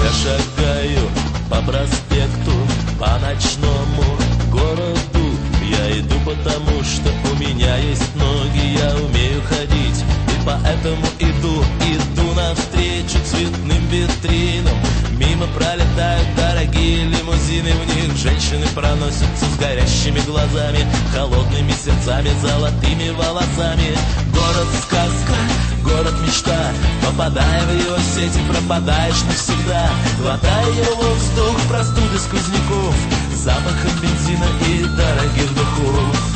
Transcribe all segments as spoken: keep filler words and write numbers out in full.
Я шагаю по проспекту, по ночному городу. Я иду потому, что у меня есть ноги, я умею ходить, и поэтому иду, иду навстречу цветным витринам. Мимо пролетают дорогие лимузины, в них женщины проносятся с горящими глазами, холодными сердцами, золотыми волосами. Город-сказка, город-мечта, попадая в его сети, пропадаешь навсегда. Глотая его воздух, простуды сквозняков, запахом бензина и дорогих духов.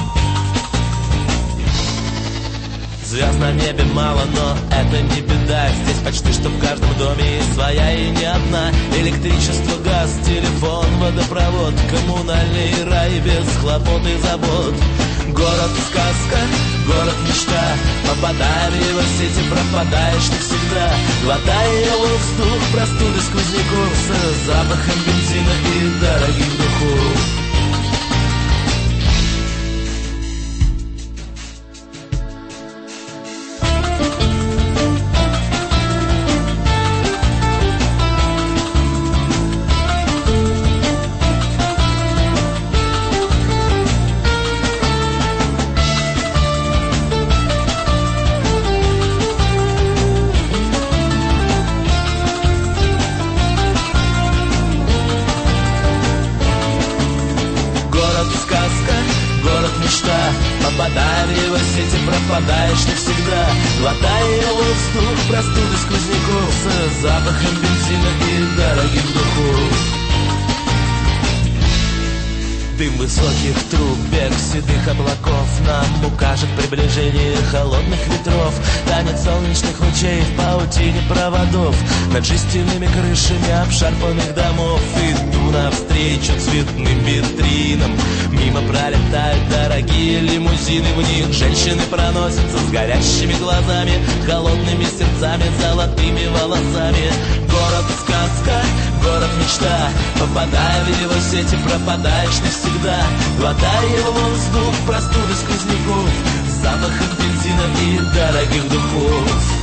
Звезд на небе мало, но это не беда. Здесь почти что в каждом доме есть своя и не одна. Электричество, газ, телефон, водопровод, коммунальный рай без хлопот и забот. Город-сказка, город-мечта, попадая в его сети, пропадаешь навсегда. Глотая его воздух, простуды сквозняков, с запахом бензина и дорогих духов. Город-сказка, город-мечта, попадая в его сети, пропадаешь навсегда. Глотая его воздух, простуды сквозняков, с запахом бензина и дорогих духов. Дым высоких труб, бег седых облаков нам укажет приближение холодных ветров. Танец солнечных лучей в паутине проводов над жестяными крышами обшарпанных домов. Иду навстречу цветным витринам, мимо пролетают дорогие лимузины, в них женщины проносятся с горящими глазами, холодными сердцами, золотыми волосами. Город-сказка, город-мечта, попадая в его сети, пропадаешь навсегда. Глотая его воздух, простуды сквозняков, с запахом бензина и дорогих духов.